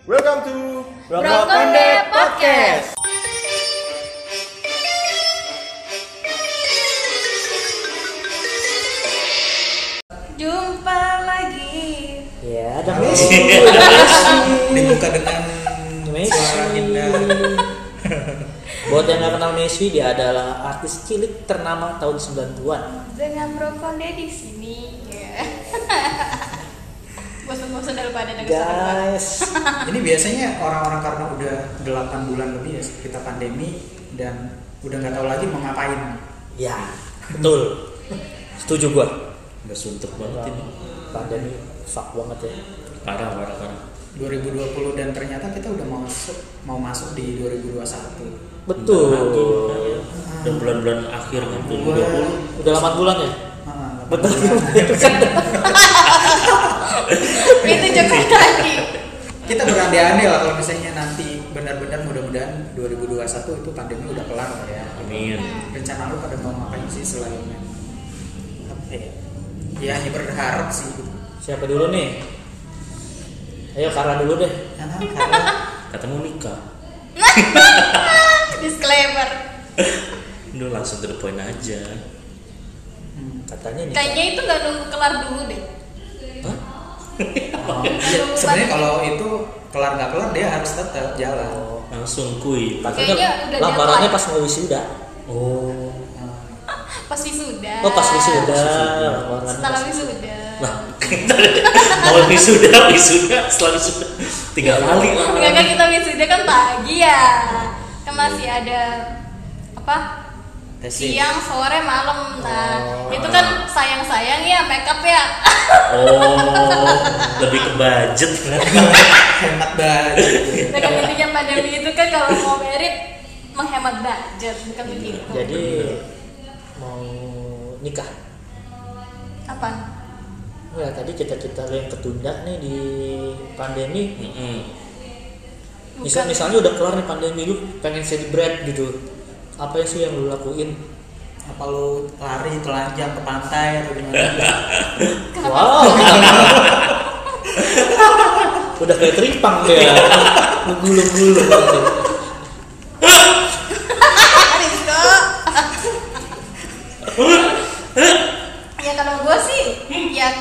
Welcome to Brokonde Podcast. Jumpa lagi. Ya, ada Messi. Dibuka dengan Messi. suara indah. Buat yang nggak kenal Messi, dia adalah artis cilik ternama tahun 90-an. Dengan Brokonde di sini. Ya. Bosan-bosan daripada dengan Guys, Ini biasanya orang-orang karena udah 8 bulan lebih ya kita pandemi dan udah nggak tahu lagi mau ngapain. ya betul. Setuju gua. Udah suntuk banget ini. Pandemi fuck banget ya. Parah. 2020 dan ternyata kita udah mau masuk di 2021. Betul. Dan bulan-bulan akhir kan 2020. Udah 8 bulan ya? Betul. itu cukup tadi. Kita berandai-andai lah kalau misalnya nanti benar-benar mudah-mudahan 2021 itu pandemi udah kelar lah ya. Amin. Rencana lu pada mau ngapain sih selain apa ya? Ya hanya berharap sih. Siapa dulu nih? Ayo Kara dulu deh. Karena Katamu nikah. Disclaimer. Udah langsung to the point aja. Katanya nih. Kayaknya itu nggak nunggu kelar dulu deh. Hah? iya, sebenarnya kalau itu kelar nggak kelar dia harus tetap jalan. Langsung kui. Kayaknya Katanya udah lamarannya deadline. pas mau wisuda. Oh. Pas wisuda. Oh, pas wisuda. Setelah wisuda. Lah, mau wisuda setelah wisuda 3 kali lah. Enggak kan kita wisuda kan pagi ya. Kan masih ada apa? Siang, sore, malam. Nah, itu kan sayang-sayang ya makeup ya. Oh, lebih ke budget. Hemat budget. Nah, kan intinya pandemi itu kan kalau mau merit menghemat budget bukan begitu. Jadi mau nikah. Apa? Ya tadi cita-cita lo yang ketunda nih di pandemi. Misalnya udah kelar nih pandemi, lu pengen celebrate gitu. Apa sih yang lu lakuin? Apa lu lari telanjang ke pantai atau gimana? Wow. Udah kayak teripang ya. Gulung-gulung. Rizko. Ya kalau gue sih ya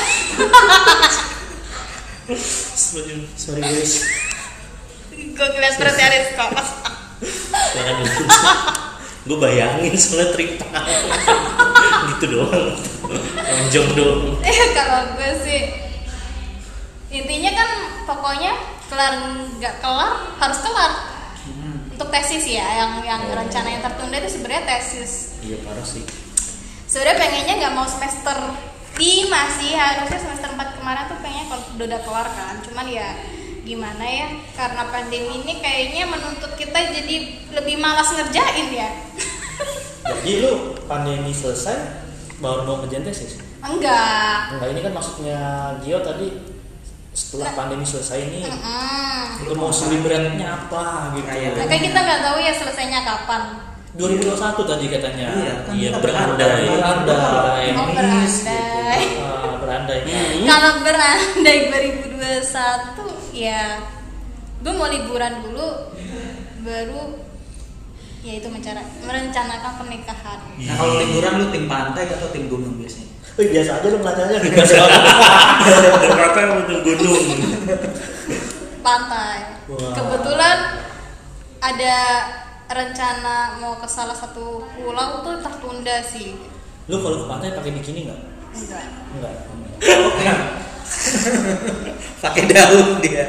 Sorry guys. gue ngeliat perutnya Rizko. Jangan gitu. Gue bayangin soalnya tripang. Gitu doang. Lonjong doang. Kalau gue sih intinya kan pokoknya kelar nggak kelar harus kelar. Untuk tesis ya yang rencana yang tertunda itu sebenarnya tesis. Iya parah sih. Sebenarnya pengennya nggak mau semester 5 sih, harusnya semester 4 kemarin tuh pengennya kalau udah kelar kan. Cuman ya gimana ya, karena pandemi ini kayaknya menuntut kita jadi lebih malas ngerjain ya. Jadi lu pandemi selesai baru mau ngerjain tesis? Enggak. Enggak, ini kan maksudnya Gio tadi setelah pandemi selesai ini lu mau celebrate-nya apa gitu. Nah, kan kita nggak tahu ya selesainya kapan. 2021 tadi katanya. Iya, kan Iya, kita berandai. Berandai. Oh, berandai. Berandai. Kalau berandai 2021 ya gue mau liburan dulu baru ya itu merencanakan pernikahan. Nah kalau liburan lu tim pantai atau tim gunung biasanya? Biasa aja lu ngelacanya gitu. Berapa yang untuk gunung? Pantai. Wah. Kebetulan ada rencana mau ke salah satu pulau tuh tertunda sih. Lu kalau ke pantai pakai bikini nggak? Enggak. Enggak. Pakai daun dia.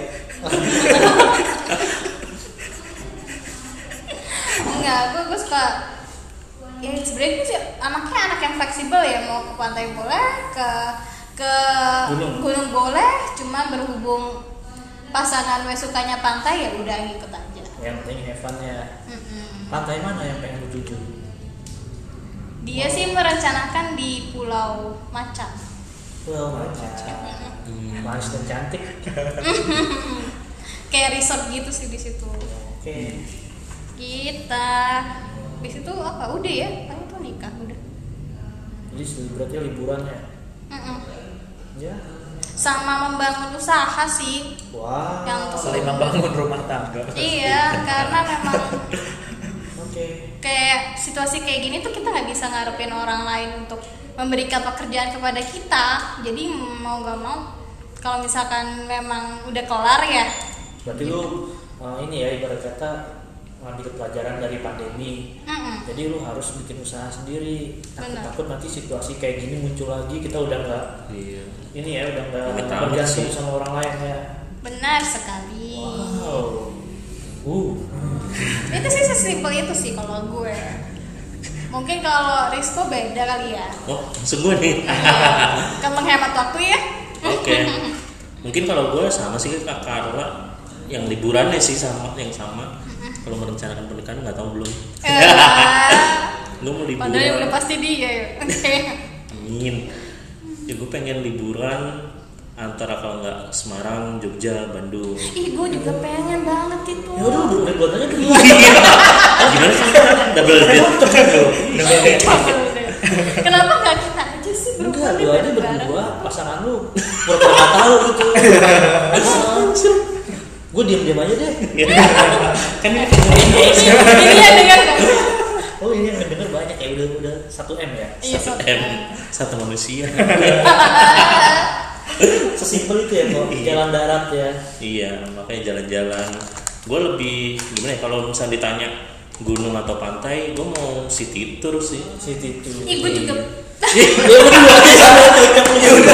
Enggak, gue suka ya sebenarnya gue sih anaknya anak yang fleksibel ya, mau ke pantai boleh, ke gunung boleh, cuma berhubung pasangan gue sukanya pantai ya udah ngikut aja. Yang penting have fun-nya. Pantai mana yang pengen lu tuju? Dia sih merencanakan di Pulau Macan. Pulau Macan. Manis dan cantik. Kayak resort gitu sih di situ. Oke. Kita di situ apa? Udah ya, paling tuh nikah udah. Jadi celebrate liburan ya. Mm-mm. Ya. sama membangun usaha sih. Wah. Yang Saling membangun rumah tangga. Iya, karena memang Oke. kayak situasi kayak gini tuh kita nggak bisa ngarepin orang lain untuk memberikan pekerjaan kepada kita. Jadi mau nggak mau, kalau misalkan memang udah kelar ya. Berarti lu ini ya ibarat kata ngambil pelajaran dari pandemi. Jadi lu harus bikin usaha sendiri. Takut nanti situasi kayak gini muncul lagi, kita udah nggak ini ya udah nggak bergantung sama orang lain ya. Benar sekali. Wow. Itu sih sesimpel itu sih kalau gue. Mungkin kalau Rizko beda kali ya. Oh, maksud gue nih. Kan menghemat waktu ya. Oke. Mungkin kalau gue sama sih Kak Carla, yang liburannya sih sama yang sama. Kalau merencanakan pernikahan nggak tahu belum. Gue mau liburan. Padahal yang udah pasti dia ya. Oke. Amin. Ya gue pengen liburan antara kalau nggak Semarang, Jogja, Bandung. Ih, gue juga pengen banget itu. Ya udah buat aja dulu. Gimana sih? Double date. Kenapa nggak kita aja sih Enggak, berdua lu aja berdua, pasangan lu pura-pura nggak tahu gitu. Gue diam-diam aja deh. Kan ini Ini yang dengar kan? Oh ini yang denger banyak ya, udah 1M ya. Iya, satu manusia. Sesimpel itu ya kok, jalan darat ya. Iya, makanya jalan-jalan. Gue lebih gimana ya kalau misalnya ditanya gunung atau pantai, gue mau city tour sih. City tour. Ih, gue juga. Ya berdua aja sama tuh, yang punya udah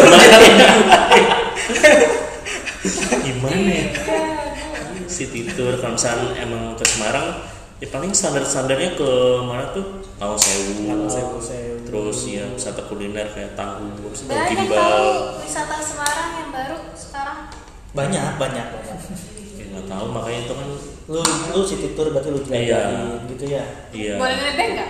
Gimana ya? City tour kalau misalnya emang ke Semarang, ya paling standar-standarnya ke mana tuh? Lawang Sewu. Terus ya wisata kuliner kayak tahu, Banyak gimbal. tahu wisata Semarang yang baru sekarang. banyak. Ya nggak tahu makanya itu kan. Lu city tour berarti lu jelajahin gitu ya. Iya. Boleh nebeng nggak?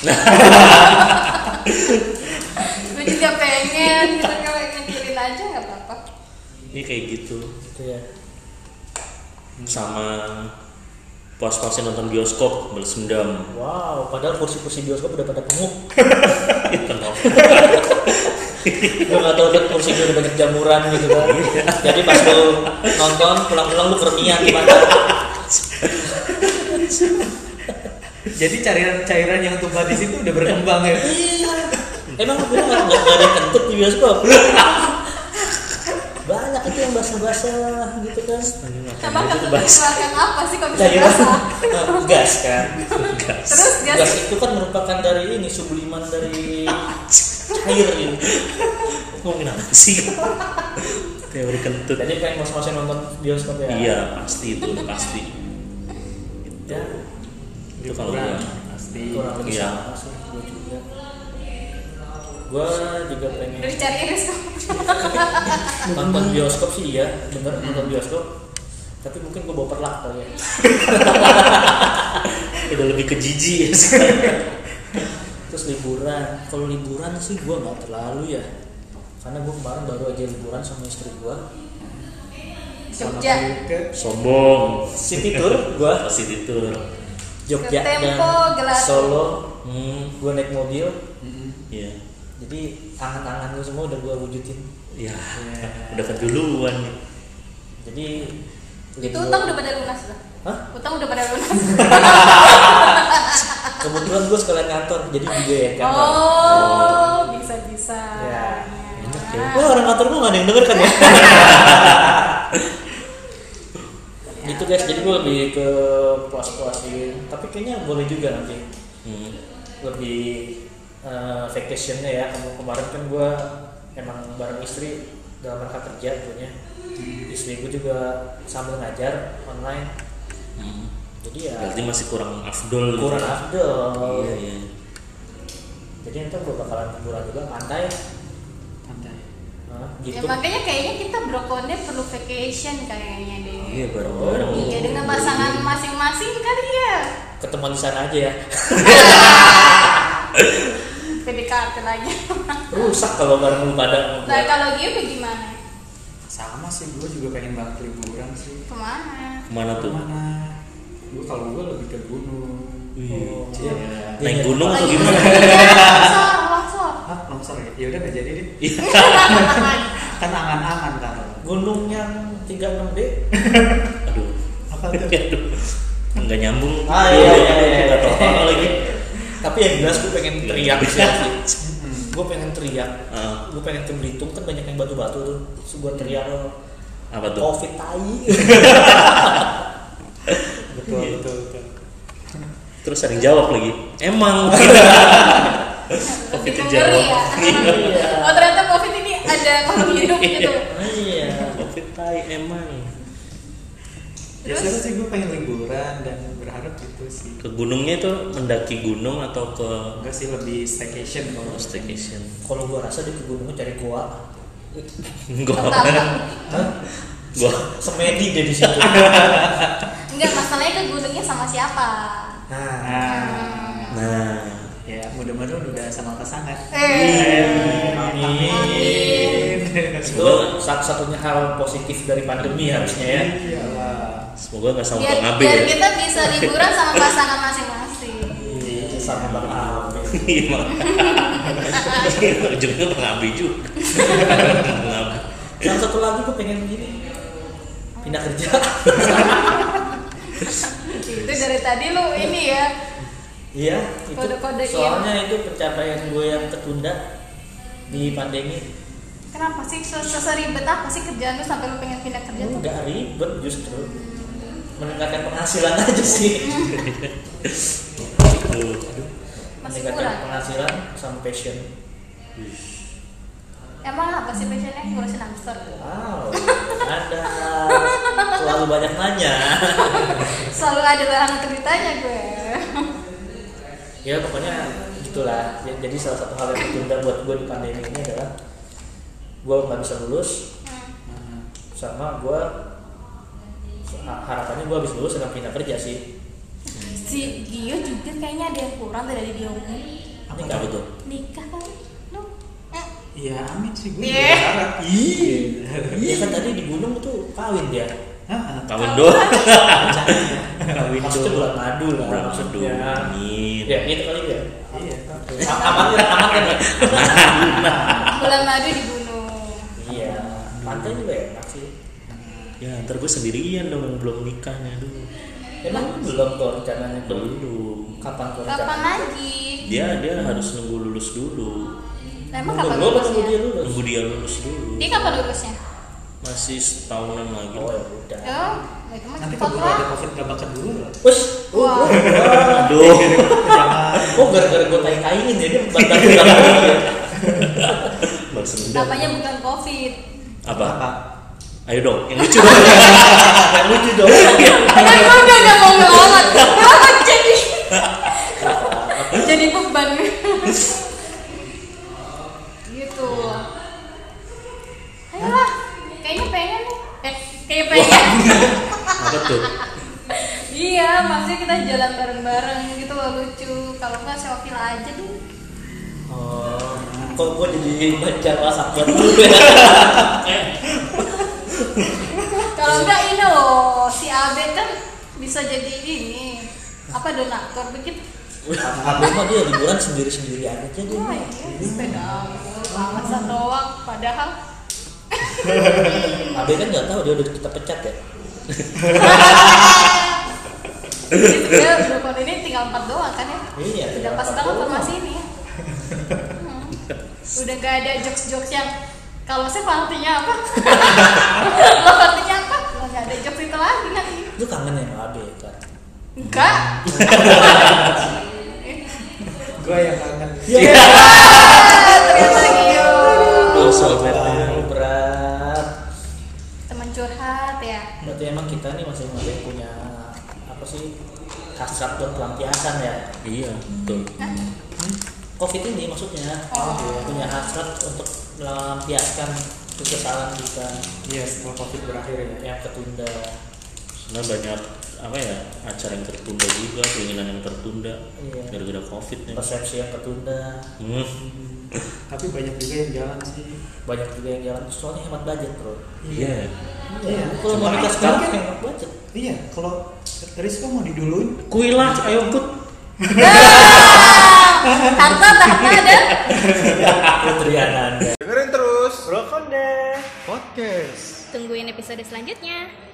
Gue juga pengen gitu, kalau ngecilin aja nggak apa-apa. Ini kayak gitu. Gitu ya. Sama puas-puasin nonton bioskop balas dendam. Wow, padahal kursi-kursi bioskop udah pada penuh. Kenapa? Gue nggak tahu kan kursi udah banyak jamuran gitu kan. Jadi pas lu nonton pulang-pulang lu keremian gimana? Jadi cairan yang tumpah di situ udah berkembang ya. Iya. Emang lu bilang nggak ada yang kentut di bioskop? Banyak itu yang basah-basah gitu kan. Sama nggak mengeluarkan apa sih kalau bisa Cairan basah? gas kan. Terus Gas itu kan merupakan dari ini subliman dari cair ini. Ngomongin apa sih? Teori kentut. Jadi pengen mos-mosin nonton bioskop ya. Iya pasti itu pasti. Ya, Itu kalau gua. pasti. kurang lebih Iya. sama sih gue juga. Gue juga pengen udah dicari Rizko. nonton bioskop sih iya, bener nonton bioskop. Tapi mungkin gue bawa perlak kali ya. Udah lebih ke jijik ya. Terus liburan, kalau liburan sih gue nggak terlalu ya, karena gue kemarin baru aja liburan sama istri gue. Jogja. Sombong. City tour gue, City tour. Jogja Ke dan Tempo, Gelato. Solo. Gue naik mobil, Iya. jadi angan-angan lu semua udah gue wujudin. Iya. Udah keduluan. Jadi Itu utang udah pada lunas lah. Hah? Utang udah pada lunas. Kebetulan gue sekalian kantor, jadi juga ya kantor. Oh, bisa-bisa. Ya, enak ya. Wah, orang kantor gue gak ada yang denger kan ya. Gitu guys, jadi gue lebih ke puas-puasin. Tapi kayaknya boleh juga nanti lebih vacationnya ya. Kemarin kan gue emang bareng istri dalam rangka kerja tentunya. Istri gue juga sambil ngajar online. Jadi ya Berarti masih kurang afdol. kurang afdol. Iya, iya. Jadi ntar gue bakalan liburan juga pantai. Ya Gitu. makanya kayaknya kita brokonnya perlu vacation kayaknya deh. Iya bareng-bareng. Iya dengan pasangan masing-masing kali ya. Ketemuan di sana aja ya. PDKT lagi. Rusak kalau bareng lu pada. Nah kalau Gio gimana? Sama sih, gue juga pengen banget liburan sih. Kemana? Kemana tuh? Kemana? Gue kalau gue lebih ke gunung. Wih, Iya. naik gunung atau Lagi gimana? Longsor. Hah, longsor ya? Ya udah nggak jadi deh. Kan angan-angan kan. Gunung yang 36D. Aduh. Apa tuh? Aduh. Enggak nyambung. Iya. Enggak tahu apa lagi. Tapi yang jelas gue pengen teriak sih. Gue pengen teriak. Gue pengen ke Belitung kan banyak yang batu-batu tuh. Terus gue teriak Apa tuh? Covid tai. Betul. Terus ada yang jawab lagi. Emang. Covid ngeri ya. Iya. Oh ternyata Covid ini ada makhluk hidup gitu. Iya. Covid tai emang. Biasanya sih gue pengen liburan dan berharap gitu sih. Ke gunungnya itu mendaki gunung atau ke Enggak sih, lebih staycation kalau staycation? Kalau gue rasa dia ke gunungnya cari gua. Gua Semedi dia di situ. Enggak, masalahnya ke gunungnya sama siapa? Nah, ya mudah-mudahan udah sama pasangan. Amin. Itu satu-satunya hal positif dari pandemi harusnya ya. Iyalah. semoga nggak sama Biar, Bang Abe biar ya. kita bisa liburan sama pasangan masing-masing. Iya, sama Bang Abe. Iya, ujungnya Bang Abe juga. Bang Abe. Yang satu lagi gue pengen gini, pindah kerja. Itu dari tadi lu ini ya. Iya, itu Kode-kodein. soalnya itu pencapaian gue yang tertunda di pandemi. Kenapa sih seribet apa sih kerjaan lu sampai lu pengen pindah kerja tuh? Enggak ribet, justru meningkatkan penghasilan aja sih. Masih Meningkatkan kurang. penghasilan sama passion. Emang apa sih passionnya ngurusin hamster? Wow, Anda selalu banyak nanya. Selalu ada bahan untuk ditanya gue. Ya pokoknya gitulah. Jadi salah satu hal yang tertunda buat gue di pandemi ini adalah gue nggak bisa lulus, sama gue harapannya gue habis lulus akan pindah kerja sih. Si Gio juga kayaknya ada yang kurang dari dia umum. Apa tuh? Nikah kali lu? Iya, amin sih gue. Iya. Berharap. Iya kan tadi di gunung tuh kawin dia. Kawin doang. Kawin maksudnya bulan madu lah. Bulan madu. Amin. Ya itu kali ya. Iya. Aman kan? Bulan madu di gunung. Iya. Pantai juga enak sih. Ya ntar gue sendirian dong belum nikahnya dulu. Emang belum kok rencananya tuh. Belum. Kapan kok Kapan rencananya? lagi? Dia harus nunggu lulus dulu. Nah, emang kapan Belum lulusnya? dia lulus. Nunggu dia lulus dulu. Dia kapan lulusnya? Masih setahunan lagi. Oh ya udah. Oh, itu mah Nanti cepet kalau lah. ada covid gak bakal dulu loh. Wes. Wah. Aduh. Oh gara-gara gue tai-taiin ya dia bantar lagi. Balas dendam. Namanya bukan COVID. Apa? Apa? Ayo dong, yang lucu dong. Yang lucu dong. Kan gue udah gak mau ngelawat. Kenapa jadi beban gitu. Ayolah, kayaknya pengen nih. Kayak pengen. Apa tuh? Iya, maksudnya kita jalan bareng-bareng gitu loh, lucu. Kalau enggak selfie aja deh. Oh, kok gue jadi baca WhatsApp buat dulu ya? Kalau enggak ini loh, si Abe kan bisa jadi ini apa donatur begitu. Abang mah dia liburan sendiri-sendiri aja dia. Oh iya, sepeda alasan doang. Padahal Abe kan nggak tahu dia udah kita pecat ya. dia telepon ini tinggal 4 doang kan ya. Iya. Udah pas banget formasi ini ya. Udah gak ada jokes-jokes yang kalau saya artinya apa? Lo artinya apa? Lo gak ada jokes itu lagi nanti. Lu kangen ya sama Abe kan? Enggak. Gue yang kangen. Iya. Ternyata Gio. Terlalu berat. Teman curhat ya. Berarti emang kita nih masing-masing punya apa sih hasrat buat pelampiasan ya? Iya, betul. Covid ini maksudnya punya hasrat untuk melampiaskan kekesalan kita Iya, setelah covid berakhir ya. yang tertunda. Karena banyak apa ya acara yang tertunda juga, keinginan yang tertunda Iya. gara-gara covid nih. Persepsi yang tertunda. Tapi banyak juga yang jalan sih. Banyak juga yang jalan soalnya hemat budget bro. Iya. Iya. Kalau mau nikah sekarang hemat budget. Iya, kalau Rizko mau diduluin, Kuilah, ayo put. Tante ada. Putri Ananda. Dengerin terus Bro Konde. Podcast. Tungguin episode selanjutnya.